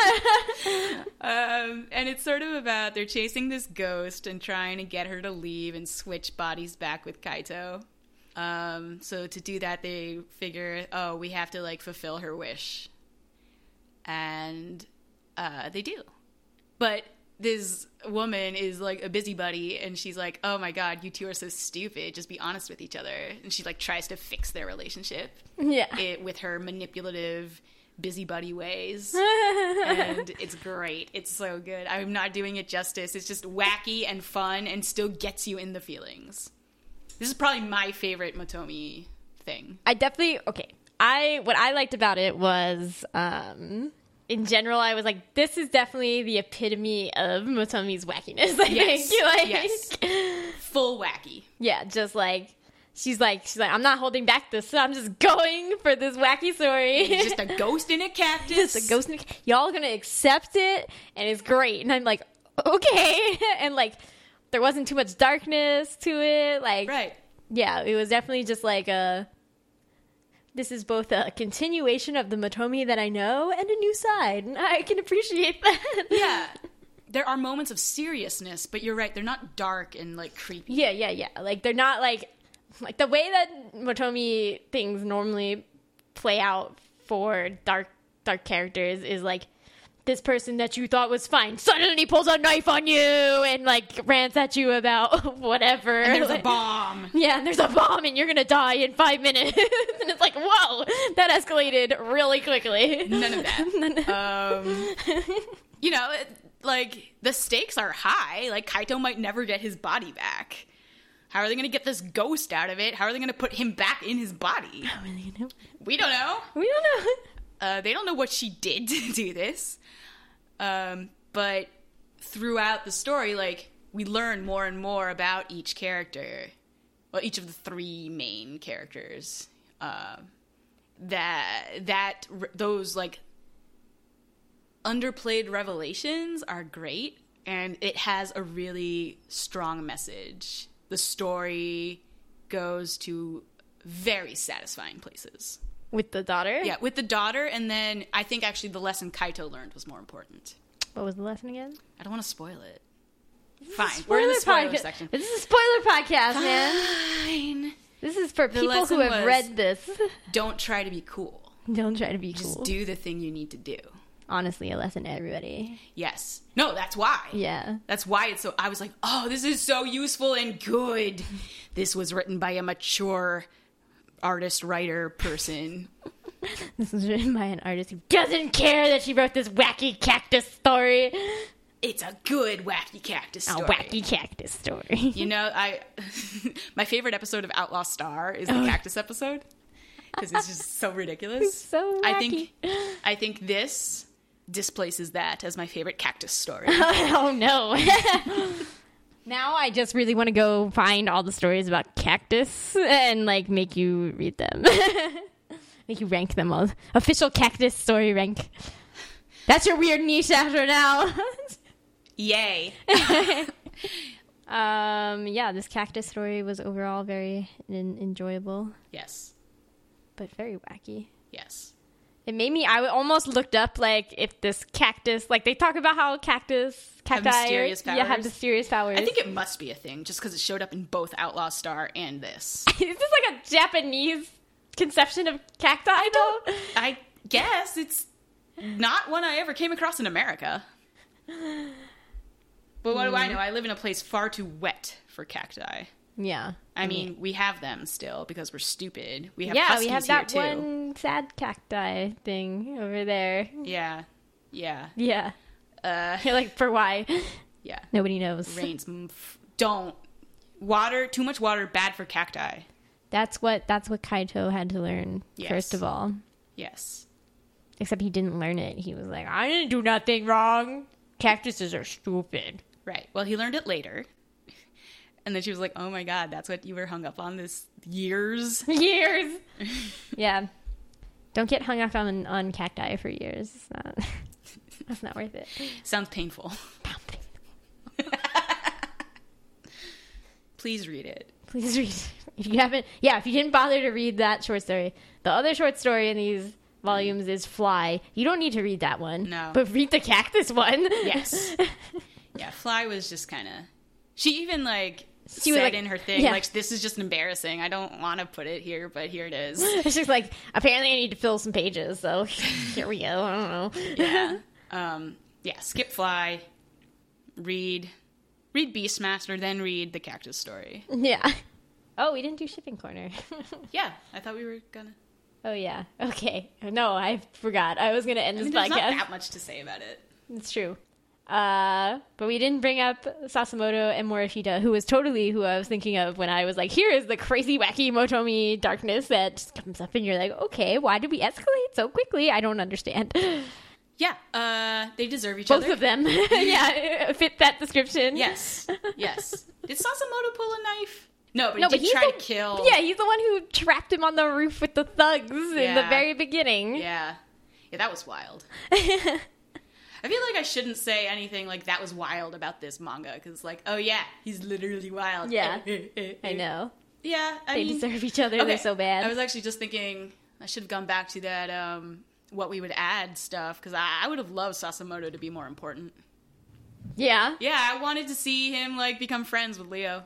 um, and it's sort of about they're chasing this ghost and trying to get her to leave and switch bodies back with Kaito. Um, so to do that, they figure, oh, we have to, like, fulfill her wish. And uh, they do. But this woman is, like, a busybody, and she's like, oh my god, you two are so stupid, just be honest with each other. And she, like, tries to fix their relationship. Yeah. It, with her manipulative busybody ways. And it's great. It's so good. I'm not doing it justice. It's just wacky and fun and still gets you in the feelings. This is probably my favorite Motomi thing. I definitely, okay. I, what I liked about it was, um... in general, I was like, this is definitely the epitome of Motomi's wackiness, I Yes. think. Like, Yes. Full wacky. Yeah, just like, she's like, she's like, I'm not holding back this, so I'm just going for this wacky story. It's just a ghost in a cactus. It's a ghost in a, y'all are gonna accept it, and it's great. And I'm like, okay. And, like, there wasn't too much darkness to it. Like, Right. yeah, it was definitely just like a... this is both a continuation of the Motomi that I know and a new side. And I can appreciate that. Yeah. There are moments of seriousness, but you're right, they're not dark and, like, creepy. Yeah, yeah, yeah. Like, they're not, like... Like, the way that Motomi things normally play out for dark, dark characters is, like, this person that you thought was fine suddenly pulls a knife on you and, like, rants at you about whatever. And there's like, a bomb. Yeah, and there's a bomb and you're gonna die in five minutes. And it's like, whoa, that escalated really quickly. None of that. um, you know, it, like, the stakes are high. Like, Kaito might never get his body back. How are they going to get this ghost out of it? How are they going to put him back in his body? How are they gonna know? We don't know. We don't know. Uh, they don't know what she did to do this. Um, but throughout the story, like, we learn more and more about each character. Well, each of the three main characters. Uh, that, that, those, like, underplayed revelations are great. And it has a really strong message. The story goes to very satisfying places. With the daughter? Yeah, with the daughter, and then I think actually the lesson Kaito learned was more important. What was the lesson again? I don't want to spoil it. Fine, we're in the spoiler podca- section. This is a spoiler podcast, man. Fine. This is for The people who lesson have was- read this. Don't try to be cool. Don't try to be Just cool. do the thing you need to do. Honestly, a lesson to everybody. Yes. No, that's why. Yeah. That's why it's so... I was like, oh, this is so useful and good. This was written by a mature artist, writer, person. This was written by an artist who doesn't care that she wrote this wacky cactus story. It's a good wacky cactus A story. wacky cactus story. You know, I... my favorite episode of Outlaw Star is the cactus episode. Because it's just so ridiculous. So I wacky. think I think this displaces that as my favorite cactus story. Oh, no. Now I just really want to go find all the stories about cactus and, like, make you read them. Make you rank them all. Official cactus story rank. That's your weird niche after now. Yay. Um, yeah, this cactus story was overall very en- enjoyable, Yes. but very wacky. Yes. It made me, I almost looked up, like, if this cactus, like, they talk about how cactus, cacti, mysterious yeah, have powers? mysterious powers. I think it must be a thing just because it showed up in both Outlaw Star and this. Is this like a Japanese conception of cacti, though? I guess it's not one I ever came across in America. But what do I know? I live in a place far too wet for cacti. Yeah. I mean, we have them still because we're stupid. We have yeah, huskies we have here that too. one sad cacti thing over there. Yeah, yeah, Yeah. uh, You're like, for why? yeah. Nobody knows. Rains. mm, f- Don't water. Too much water bad for cacti. That's what that's what Kaito had to learn, Yes. first of all. Yes. Except he didn't learn it. He was like, I didn't do nothing wrong. Cactuses are stupid. Right. Well, he learned it later. And then she was like, "Oh my god, that's what you were hung up on this years." Years. Yeah. Don't get hung up on on cacti for years. It's not. That's not worth it. Sounds painful. Please read it. Please read. If you haven't, yeah, if you didn't bother to read that short story, the other short story in these volumes is Fly. You don't need to read that one. No. But read the cactus one. Yes. Yeah, Fly was just kind of. She even like She was said like- in her thing, yeah. like, "This is just embarrassing. I don't want to put it here, but here it is." She's like, apparently I need to fill some pages, so here we go. I don't know. Yeah. Um. Yeah. Skip Fly. Read. Read Beastmaster, then read the Cactus Story. Yeah. Oh, we didn't do shipping corner. Yeah, I thought we were gonna. Oh yeah. Okay. No, I forgot. I was gonna end I this mean, there's podcast. not that much to say about it. It's true. Uh, but we didn't bring up Sasimoto and Morishita, who was totally who I was thinking of when I was like, here is the crazy, wacky Motomi darkness that just comes up, and you're like, okay, why did we escalate so quickly? I don't understand. Yeah. Uh. They deserve each Both other. of them, yeah, fit that description. Yes. Yes. Did Sasimoto pull a knife? No, but No, he but did he's try the, to kill. Yeah, he's the one who trapped him on the roof with the thugs in the Yeah. very beginning. Yeah. Yeah, that was wild. I feel like I shouldn't say anything like that was wild about this manga because, like, oh yeah, he's literally wild. Yeah. I know. Yeah, I They mean, deserve each other. okay, They're so bad. I was actually just thinking I should have gone back to that um, what we would add stuff because I, I would have loved Sasimoto to be more important. Yeah. Yeah, I wanted to see him like become friends with Leo.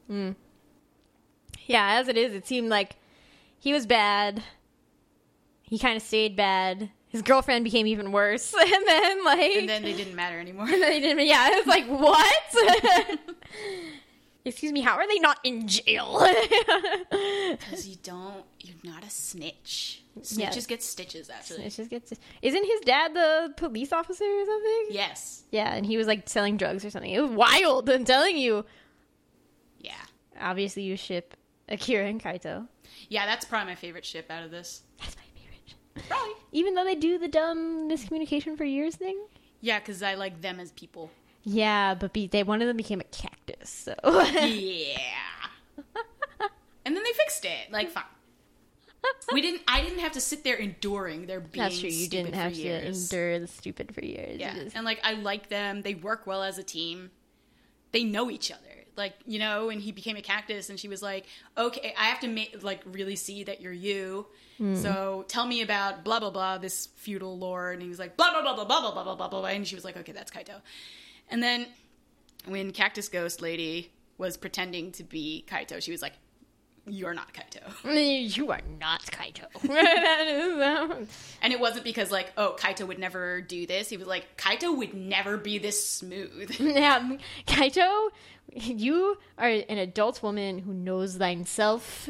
Yeah, as it is, it seemed like he was bad. He kind of stayed bad. His girlfriend became even worse. And then, like... And then they didn't matter anymore. and then he didn't, yeah, it's like, what? Excuse me, how are they not in jail? Because you don't, you're not a snitch. Snitches Yeah. get stitches after It this. just gets... Isn't his dad the police officer or something? Yes. Yeah, and he was, like, selling drugs or something. It was wild, I'm telling you. Yeah. Obviously, you ship Akira and Kaito. Yeah, that's probably my favorite ship out of this. That's my favorite. Probably. Even though they do the dumb miscommunication for years thing? Yeah, because I like them as people. Yeah, but be, they one of them became a cactus, so... Yeah. And then they fixed it. Like, fine. We didn't. I didn't have to sit there enduring their being That's true. You stupid didn't for have to years. endure the stupid for years. Yeah, You just- and like I like them. They work well as a team. They know each other. Like, you know, when he became a cactus, and she was like, "Okay, I have to make like really see that you're you. So tell me about blah blah blah this feudal lord." And he was like, "Blah blah blah blah blah blah blah blah blah blah." And she was like, "Okay, that's Kaito." And then when Cactus Ghost Lady was pretending to be Kaito, she was like, "You're not Kaito." You are not Kaito. That is, um, And it wasn't because, like, oh, Kaito would never do this. He was like, Kaito would never be this smooth. yeah, Kaito, you are an adult woman who knows thyself.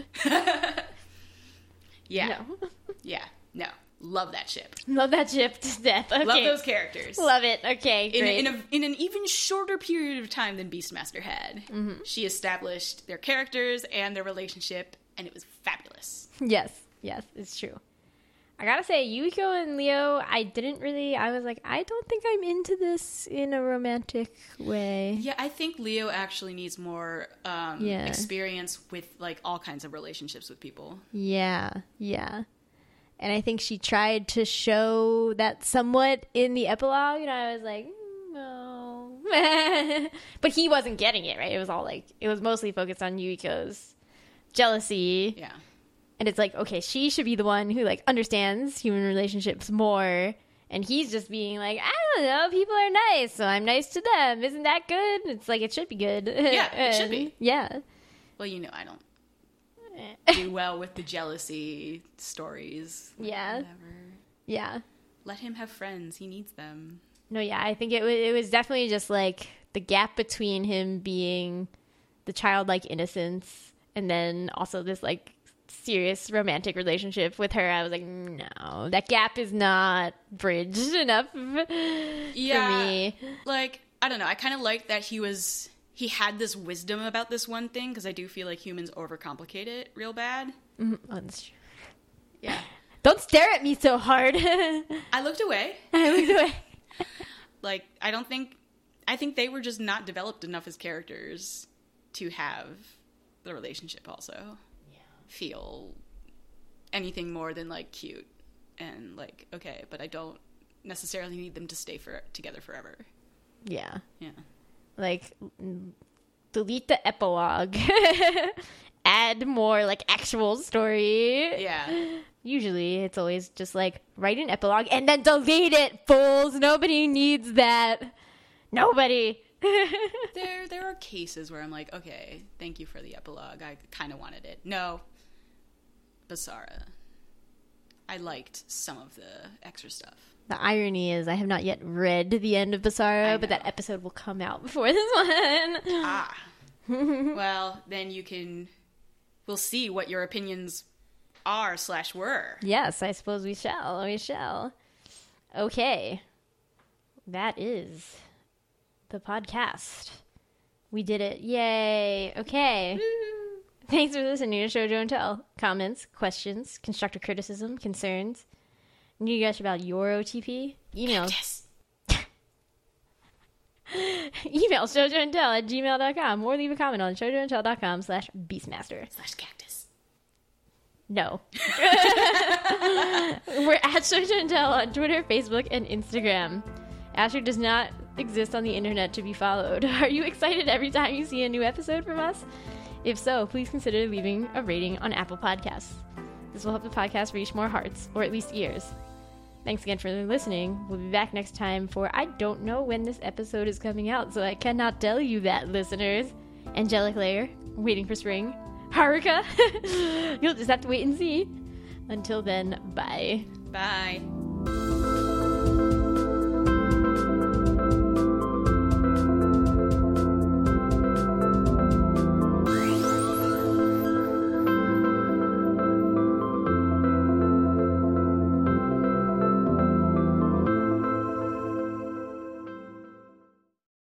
Yeah. No. Yeah. No. Love that ship. Love that ship to death. Okay. Love those characters. Love it. Okay, in, great. in, a, in an even shorter period of time than Beastmaster had, Mm-hmm. she established their characters and their relationship, and it was fabulous. Yes, yes, it's true. I gotta say, Yukiko and Leo, I didn't really, I was like, I don't think I'm into this in a romantic way. Yeah, I think Leo actually needs more um, Yeah. experience with, like, all kinds of relationships with people. Yeah, yeah. And I think she tried to show that somewhat in the epilogue, and I was like, mm, no. But he wasn't getting it, right? It was all like, it was mostly focused on Yukiko's jealousy. Yeah. And it's like, okay, she should be the one who like understands human relationships more. And he's just being like, I don't know, people are nice, so I'm nice to them. Isn't that good? It's like, it should be good. Yeah, it should be. Yeah. Well, you know, I don't do well with the jealousy stories. Yeah. Whatever. Yeah. Let him have friends. He needs them. No, yeah, I think it was, it was definitely just like the gap between him being the childlike innocence and then also this like serious romantic relationship with her. I was like, no, that gap is not bridged enough Yeah, for me. Like, I don't know. I kind of liked that he was, he had this wisdom about this one thing, because I do feel like humans overcomplicate it real bad. Mm-hmm. Oh, that's true. Yeah. Don't stare at me so hard. I looked away. I looked away. Like, I don't think, I think they were just not developed enough as characters to have the relationship also feel anything more than like cute and like, okay, but I don't necessarily need them to stay for together forever. Yeah. Yeah. Like, delete the epilogue. Add more like actual story. Yeah. Usually it's always just like write an epilogue and then delete it, fools. Nobody needs that. Nobody. there there are cases where I'm like, okay, thank you for the epilogue. I kind of wanted it. No. Basara. I liked some of the extra stuff. The irony is I have not yet read the end of Basara, but that episode will come out before this one. Ah. Well, then you can... We'll see what your opinions are slash were. Yes, I suppose we shall. We shall. Okay. That is the podcast. We did it. Yay. Okay. Thanks for listening to Shoujo and Tell. Comments, questions, constructive criticism, concerns. New gush about your O T P? Email. Yes. Email shoujoandtell at gmail dot com or leave a comment on shoujoandtell dot com slash beastmaster. Slash cactus. No. We're at Shoujo and Tell on Twitter, Facebook, and Instagram. Asher does not exist on the internet to be followed. Are you excited every time you see a new episode from us? If so, please consider leaving a rating on Apple Podcasts. This will help the podcast reach more hearts, or at least ears. Thanks again for listening. We'll be back next time for I don't know when this episode is coming out, so I cannot tell you that, listeners. Angelic Layer, waiting for spring. Haruka, you'll just have to wait and see. Until then, bye. Bye.